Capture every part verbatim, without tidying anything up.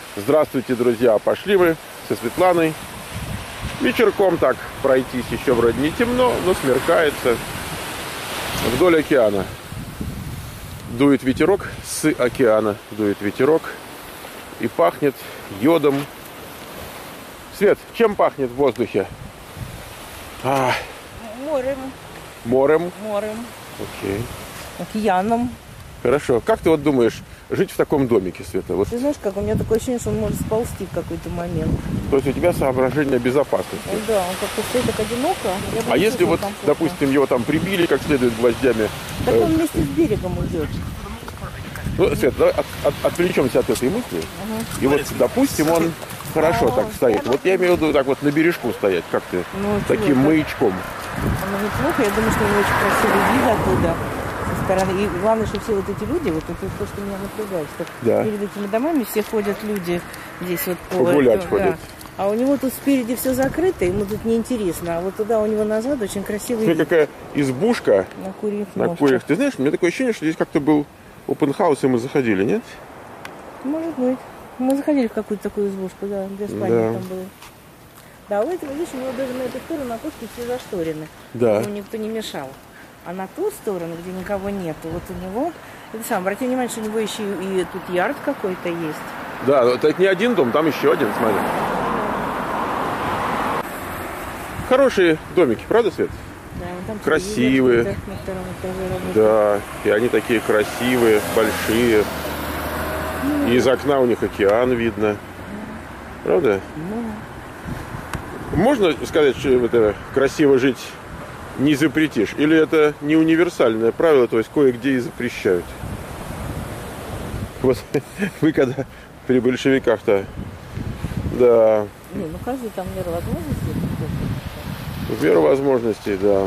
Здравствуйте, друзья! Пошли мы со Светланой вечерком так пройтись. Еще вроде не темно, но смеркается. Вдоль океана. Дует ветерок с океана. Дует ветерок. И пахнет йодом. Свет, чем пахнет в воздухе? А. Морем. Морем? Морем. Окей. Океаном. Хорошо. Как ты вот думаешь, жить в таком домике, Света? Вот. Ты знаешь, как у меня такое ощущение, что он может сползти в какой-то момент. То есть у тебя соображение безопасности? Ну, да, он как-то стоит так одиноко. Я бы А не если вот, комфортно. допустим, его там прибили как следует гвоздями? Так э, он вместе с берегом уйдет. Ну, Свет, давай от, от, отвлечемся от этой мысли. Угу. И вот, допустим, он хорошо А, так стоит. Вот я имею в виду так вот на бережку стоять, как ты, Ну, таким чего, маячком. Оно неплохо. Я думаю, что у него очень красивый вид оттуда со стороны. И главное, что все вот эти люди, вот это то, что меня напрягает, что Да. перед этими домами все ходят люди здесь вот по Погулять да. ходят. А у него тут спереди все закрыто, ему тут неинтересно. А вот туда у него назад очень красивый Смотри, вид. какая избушка На курьих на ножках. курьих. Ты знаешь, у меня такое ощущение, что здесь как-то был опенхаус, и мы заходили, нет? Может быть. Мы заходили в какую-то такую избушку, да, где спальня Да. там было. Да, у этого, видишь, у него даже на эту сторону окошки все зашторены. Да. Ему никто не мешал. А на ту сторону, где никого нету, вот у него... Это сам, обрати внимание, что у него еще и тут ярд какой-то есть. Да, это не один дом, там еще один, смотри. Хорошие домики, правда, Свет? Да, вон там Красивые. телевизор, на втором этаже работает. Да, и они такие красивые, большие. И из окна у них океан видно. Правда? Ну, Можно сказать, что это красиво жить не запретишь? Или это не универсальное правило, то есть кое-где и запрещают? Вот вы когда при большевиках-то, да, не, ну каждый там меру возможностей. в меру возможностей, да.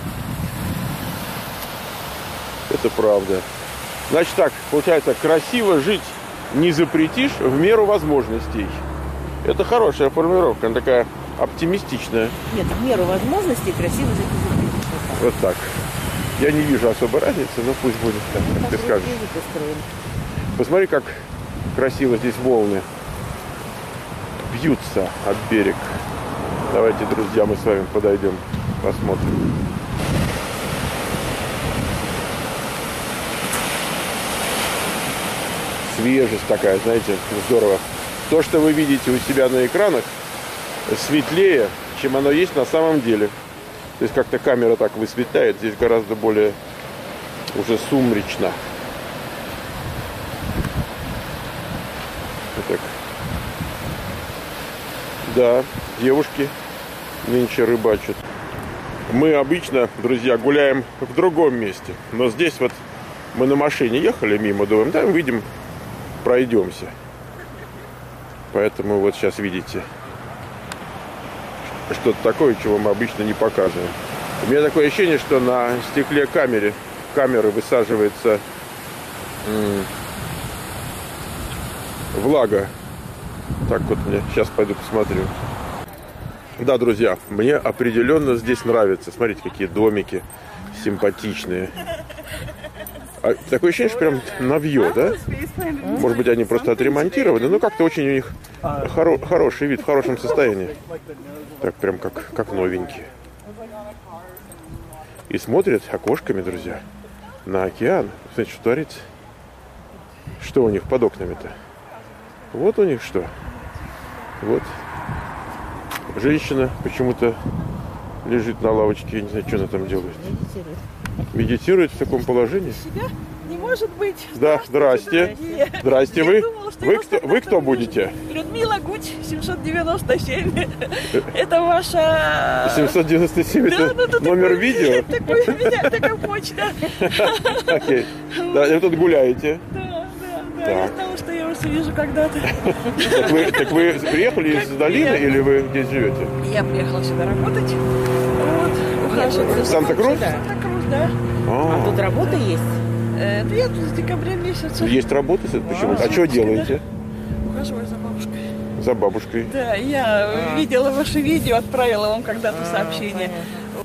Это правда. Значит так, получается, красиво жить не запретишь в меру возможностей. Это хорошая формулировка, она такая оптимистичная. Нет, в меру возможностей красиво жить не запретишь. Вот так. Вот так. Я не вижу особой разницы, но пусть будет так, как ты Так скажешь. язык устроен. Посмотри, как красиво здесь волны бьются от берега. Давайте, друзья, мы с вами подойдем, посмотрим. Свежесть такая, знаете, здорово. То, что вы видите у себя на экранах, светлее, чем оно есть на самом деле. То есть как-то камера так высветляет, здесь гораздо более уже сумрачно. Вот так. Да, девушки нынче рыбачат. Мы обычно, друзья, гуляем в другом месте. Но здесь вот мы на машине ехали мимо, думаем, да, выйдем, пройдемся. Поэтому вот сейчас видите что-то такое, чего мы обычно не показываем. У меня такое ощущение, что на стекле камеры, камеры высаживается м- влага. Так вот мне сейчас пойду посмотрю. Да, друзья, мне определенно здесь нравится. Смотрите, какие домики симпатичные. А такое ощущение, что прям навье, да? Может быть, они просто отремонтированы, но как-то очень у них хоро- хороший вид, в хорошем состоянии. Так, прям как, как новенькие. И смотрят окошками, друзья, на океан. Смотрите, что творится. Что у них под окнами-то? Вот у них что. Вот. Женщина почему-то лежит на лавочке. Я не знаю, что она там делает. Медитирует. Медитирует в таком положении. Себя? Не может быть. Да, здрасте. Здрасте, вы. Вы кто, вы кто будете? Людмила Гуч, семьсот девяносто семь. Это ваша... семьсот девяносто семь это номер видео? Такой, меня, такая почта. Окей. Да, вы тут гуляете. Да, да, да. Так. Я знала, что я вас увижу когда-то. Так вы, так вы приехали из долины или вы здесь живете? Я приехала сюда работать. Вот, ухаживать за Санта-Крус? Санта-Крус, да. А тут работа есть? Э, Я тут с декабря месяца. Есть работа почему? А что делаете? Ухаживаю за бабушкой. За бабушкой. Да, я видела ваше видео, отправила вам когда-то сообщение.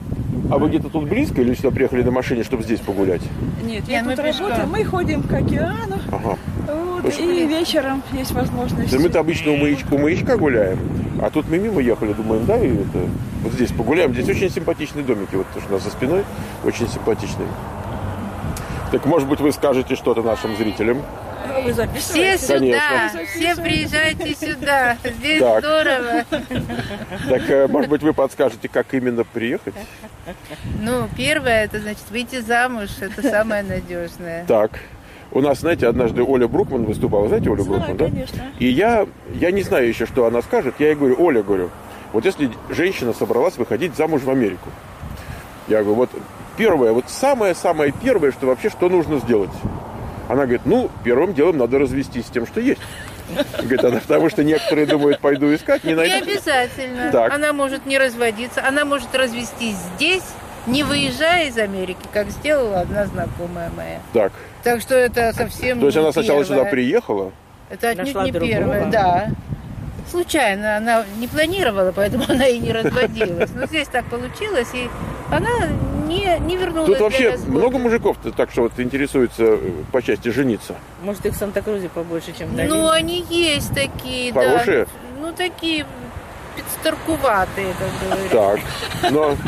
А вы где-то тут близко или сюда приехали на машине, чтобы здесь погулять? Нет, я Нет, тут мы пешком. работаю, мы ходим к океану, Ага. вот, Слушай, и вечером есть возможность. Да мы-то обычно у маячка, у маячка гуляем, а тут мы мимо ехали, думаем, да, и это, вот здесь погуляем. Здесь очень симпатичные домики, вот то, что у нас за спиной, очень симпатичные. Так, может быть, вы скажете что-то нашим зрителям? Вы Все записываете? сюда, Конечно. все приезжайте сюда. Здесь Так. здорово. Так, э, может быть, вы подскажете, как именно приехать? Ну, первое, это значит выйти замуж. Это самое надежное. Так, у нас, знаете, однажды Оля Брукман выступала, знаете Олю Знаю, Брукман, да? конечно. И я, я не знаю еще, что она скажет, я ей говорю, Оля, говорю, вот если женщина собралась выходить замуж в Америку, я говорю, вот первое, вот самое-самое первое, что вообще, что нужно сделать? Она говорит, ну, первым делом надо развестись с тем, что есть. Говорит, она, потому что некоторые думают, пойду искать, не Не найду. обязательно. Так. Она может не разводиться, она может развестись здесь, не выезжая из Америки, как сделала одна знакомая моя. Так, Так что это совсем то есть не она сначала первое. сюда приехала, Это отнюдь Нашла не другого. первое, да. Случайно, она не планировала, поэтому она и не разводилась. Но здесь так получилось, и она не, не вернулась. тут для вообще развода. много мужиков-то так что вот интересуются э, по части жениться. Может, их в Санта-Крузе побольше, чем в долине? Ну, они есть такие, Хорошие? да. Ну, такие подстаркуватые, как говорят. Так, но...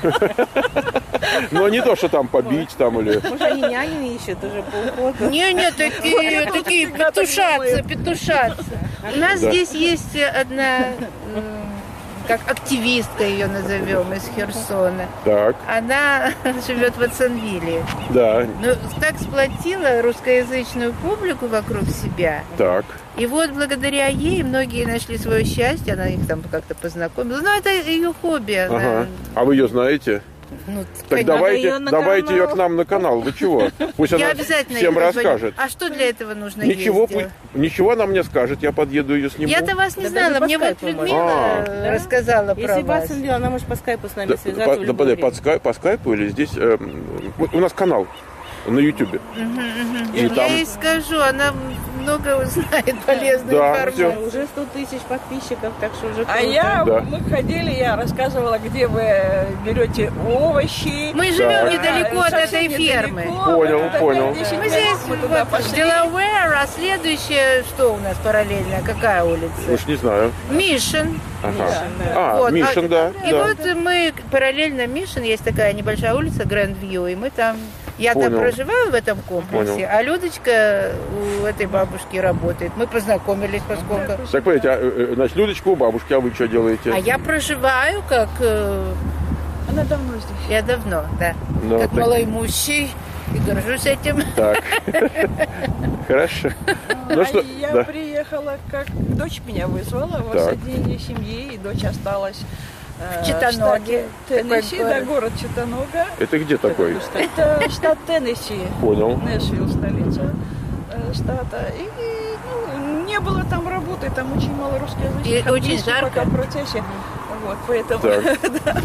Но не то, что там побить там или... Может, они няню ищут уже по уходу? Не-не, такие, такие петушатся, петушатся. У нас Да. здесь есть одна, м, как активистка ее назовем, из Херсона. Так, Она живет в Ватсонвилле. да, Но так сплотила русскоязычную публику вокруг себя. так. И вот благодаря ей многие нашли свое счастье, она их там как-то познакомила. Ну, это ее хобби. Она, Ага. А вы ее знаете? ну, Так конечно. давайте, ее на давайте ее канал. к нам на канал. Вы чего? Пусть Я она обязательно всем ей позвоню. расскажет. А что для этого нужно Ничего, ей пусть- сделать? ничего она мне скажет, я подъеду ее сниму. Я-то вас не Да знала, даже по мне вот скайпу можно. Людмила А. э, рассказала Если про вас вас. Андреа, она может по скайпу с нами Да, связаться. по, в да, любое подожди, время. под скайп, по скайпу или здесь? э, вот у нас канал на Ютубе. И Я там- ей скажу, она много узнает полезной Да, информации. всё. Уже сто тысяч подписчиков, так что уже А круто. я, Да. мы ходили, я рассказывала, где вы берете овощи. Мы живем Так. недалеко от Совсем этой фермы. недалеко. Понял, Вот это понял. пять-десять Мы минут здесь мы туда вот, пошли. Делавэр, а следующее, что у нас параллельно, какая улица? Уж не знаю. Мишин. Ага. да. А, Вот, Мишин, а- да. И да. вот мы параллельно Мишин, есть такая небольшая улица Грэнд Вью, и мы там, я Понял. там проживаю в этом комплексе, Понял. а Людочка у этой бабушки работает. Мы познакомились, поскольку... Так, подождите, а, э, э, значит, Людочка у бабушки, а вы что делаете? А я проживаю как... э, Она давно здесь. Я давно, да. Ну, как так- малоимущий. И горжусь этим. Так. Хорошо. Ну А что, я да. приехала, как дочь меня вызвала, Так. воссоединение семьи, и дочь осталась э, В Читтаноге. в штате Теннесси, Такой да, город. город Читтанога. Это где такой? Это штат Теннесси, Понял. Нэшвилл, столица э, штата. И ну, не было там работы, там очень мало русскоязычных. И очень английский жарко. пока в процессе. Вот, поэтому... Так.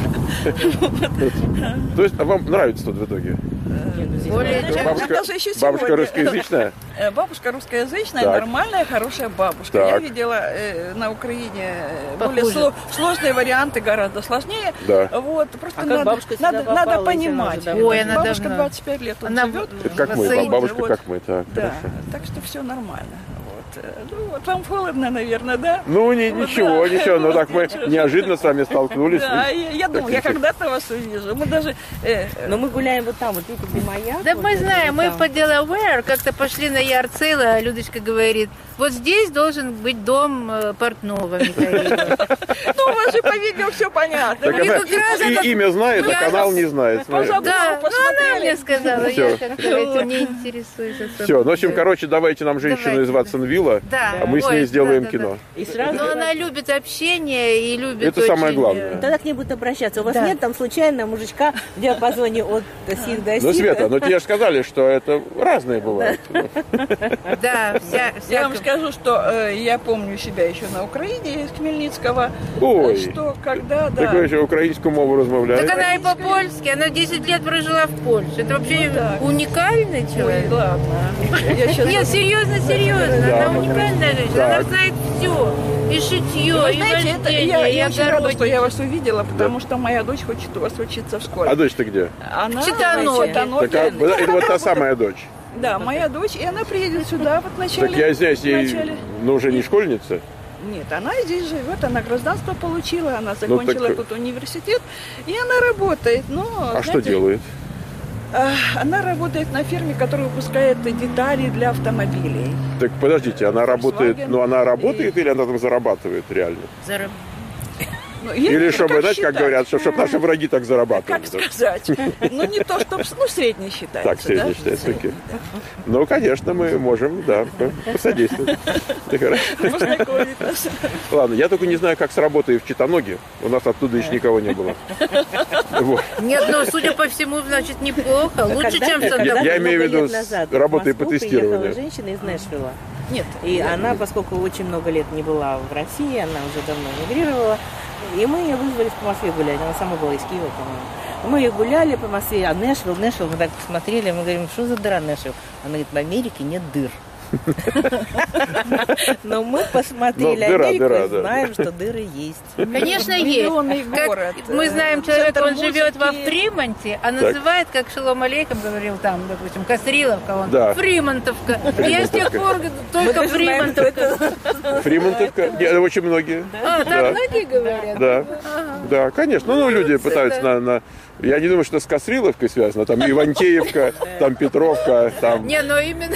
То есть, а вам нравится тут в итоге? Более чем. Бабушка, даже еще бабушка сегодня. русскоязычная? Э, Бабушка русскоязычная, Так. нормальная, хорошая бабушка. Так. Я видела э, на Украине э, более Похуже. сло- сложные варианты, гораздо сложнее. Да. Вот, просто А как надо, бабушка сюда надо, попала, надо если она понимать. уже давно? Ой, она бабушка давно. двадцать пять лет тут Она живет. в- Это как мы, Бассейн, бабушка вот. как мы, так, Да, хорошо. так что все нормально. Вот. э, Ну, вот вам холодно, наверное, да? Ну, не, Вот, ничего, да. ничего, но Вот, так мы ничего. неожиданно с вами столкнулись. Да, я, я думаю, я Так, когда-то вас увижу. Мы даже... э, Но мы гуляем вот там, вот видите, где маяк. Да вот мы это знаем, вот мы там. по Делавэр как-то пошли на Ярцейл, а Людочка говорит, вот здесь должен быть дом э, портного Михаила. Ну, у вас же по видео все понятно. Так И она как раз и этот- имя знает, а Я канал вас- не знает. смотри. Позабыла. Да, ну она мне сказала, Всё. я как-то этим не интересуюсь. особо. Все, ну, в общем, короче, давайте нам женщину Давайте, из да. Ватсонвилла, Да. а мы с Ой, ней сделаем да, да, кино. И сразу... Но она любит общение и любит Это самое очень, главное. э, Тогда к ней будут обращаться. У вас Да. нет там случайно мужичка в диапазоне от сих до сих? Ну, Света, ну тебе же сказали, что это разные бывают. Да, вся, Я вам всяко- скажу, что э, я помню себя еще на Украине из Хмельницкого, Ой, что когда, да, такой еще українську мову Так розмовляє. она и по-польски, она десять лет прожила в Польше. Это вообще Ну, так. уникальный ой, человек. ладно, я сейчас... Нет, серьезно, серьезно. Да. Она помогать. уникальная женщина, Так. она знает все. И шитье, Вы и знаете, это, вождение, я, и я очень рада, что огородничество. я вас увидела, потому что моя дочь хочет у вас учиться в школе. А дочь-то где? Она Читаноги. Читаноги. Так, а, это вот та самая дочь. Да, моя дочь, и она приедет сюда вот в начале. Так я здесь, в ей, начале. ну, уже не школьница. Нет, она здесь живет, она гражданство получила, она закончила так- тут университет, и она работает. Но, А что знаете, делает? а, Она работает на фирме, которая выпускает детали для автомобилей. Так подождите, она работает, Volkswagen ну она работает и- или она там зарабатывает реально? Зараб- Ну, я Или не- чтобы, как знаете, как считать? говорят, чтобы наши враги так зарабатывали. Как сказать? Ну, не то, чтобы, ну, средний считается, Так, средний да? считается, окей. Ну, конечно, мы можем, да, посодействовать. Так, хорошо. Познакомить нас. Ладно, я только не знаю, как с работой в Читаноге. У нас оттуда еще никого не было. Вот. Нет, ну, судя по всему, значит, неплохо. Лучше, чем в Я- Санта-Крус. я имею в виду лет с назад работой в по Москву тестированию. приехала женщина из Нэшвилла. Нет. И она, поскольку очень много лет не была в России, она уже давно эмигрировала, и мы ее вызвали по Москве гулять. Она сама была из Киева, по-моему. Мы ее гуляли по Москве, а Нэшвилл, Нэшвилл, мы так посмотрели, мы говорим, что за дыра Нэшвилл? Она говорит, в Америке нет дыр. Но мы посмотрели Ну, дыра, Америку дыра, и да. знаем, что дыры есть. Конечно, есть. Миллионный Как город. мы знаем человека, он Центр живет во музыки. Фримонте, а называет, как Шолом Алейхем говорил там, допустим, Касриловка, он Да. Фримонтовка. Я с тех пор только Фримонтовка. Фримонтовка? Нет, очень многие. А, Да. так многие говорят? Да, да, конечно. Ну, люди пытаются на, на... Я не думаю, что с Касриловкой связано. Там Ивантеевка, там Петровка, там... Не, но именно...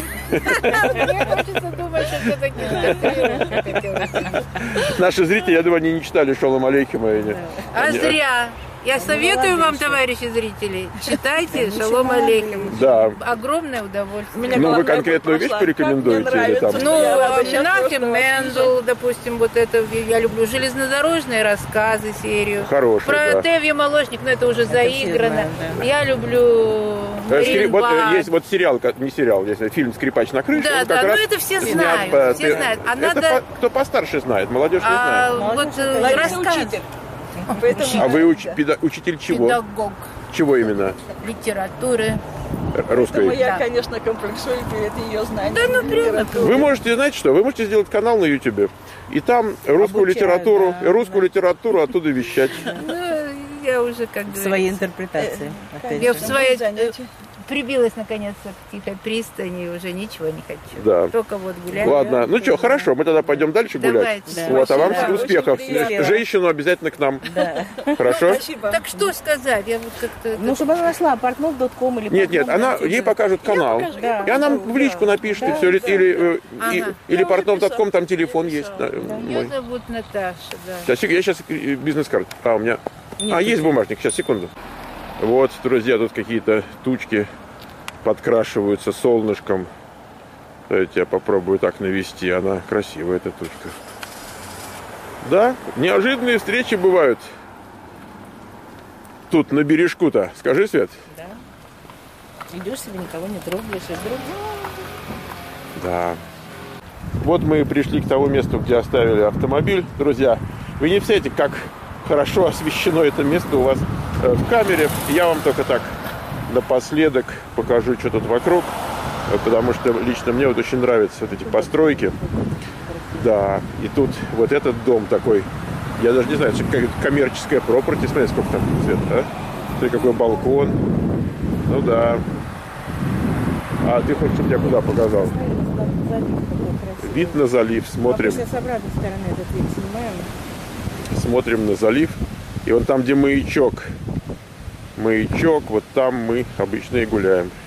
Мне хочется думать, что все-таки Касриловка. Наши зрители, я думаю, они не читали Шолом Алейхема. и не- А они- зря. Я советую вам, товарищи зрители, читайте Шалом Алейхем. Да. Огромное удовольствие. Меня Ну, вы главное конкретную вещь прошла. порекомендуете Как мне или там? нравится, Ну, я рада сейчас Менахем просто вас Мендел, допустим, вот это я люблю. Железнодорожные рассказы, серию. Хороший, Про да. Тевье Молочник, но это уже заиграно. знаем, да. Я люблю Э, скри- Вот э, Маринбад. есть вот сериал, как- не сериал, есть фильм «Скрипач на крыше». Да, он как да, ну раз это все снят знают, по- все знают. А это надо- по- кто постарше знает, молодежь не А знает. вот э, Лариса рассказ. учитель. Поэтому, А вы уч- да. педа- учитель чего? Педагог Чего именно? литературы. Р- Поэтому Русской? я, Да. конечно, комплексую перед ее знанием. Да ну прямо. литературы. Вы можете, знаете что, вы можете сделать канал на Ютубе, и там русскую Обучают, литературу, да, русскую литературу оттуда вещать. Ну, я уже как В своей говорится, интерпретации. опять я же. в своей Занятия. прибилась наконец-то к тихой пристани, уже ничего не хочу. Да. Только вот гулять. Ладно, ну что, хорошо, мы тогда пойдем дальше гулять. Давайте. Да. Вот, а вам Да, очень успехов. приятно. Женщину обязательно к нам. Да. Хорошо? Спасибо. Так что сказать? Я вот как-то... Ну, чтобы она нашла портнов точка ком или Нет, нет, она, портнов, ей покажут канал. покажу, я И она покажу, в личку да. напишет, и Да, все. Или, да, или, э, и- Ага. или Я портнов точка ком, уже там телефон есть. да, Меня мой. зовут Наташа, да. Сейчас, сек- я сейчас э, бизнес-карт. А, у меня... А, есть бумажник. Сейчас, секунду. Вот, друзья, тут какие-то тучки подкрашиваются солнышком. Давайте я попробую так навести. Она красивая, эта тучка. Да, неожиданные встречи бывают. Тут, на бережку-то. Скажи, Свет. Да. Идешь себе, никого не трогаешь, и вдруг... Да. Вот мы и пришли к тому месту, где оставили автомобиль. Друзья, вы не представляете, как хорошо освещено это место у вас э, в камере. Я вам только так напоследок покажу, что тут вокруг. э, Потому что лично мне вот очень нравятся вот эти постройки. Да, и тут вот этот дом такой. Я даже не знаю, это какая-то коммерческая пропорти. Смотри, сколько там цвета, а? Смотри, какой балкон. Ну да. А ты хочешь, чтобы я куда показал? Вид на залив, смотрим, Сейчас с обратной стороны этот вид снимаем. смотрим на залив. И вот там, где маячок, маячок, вот там мы обычно и гуляем.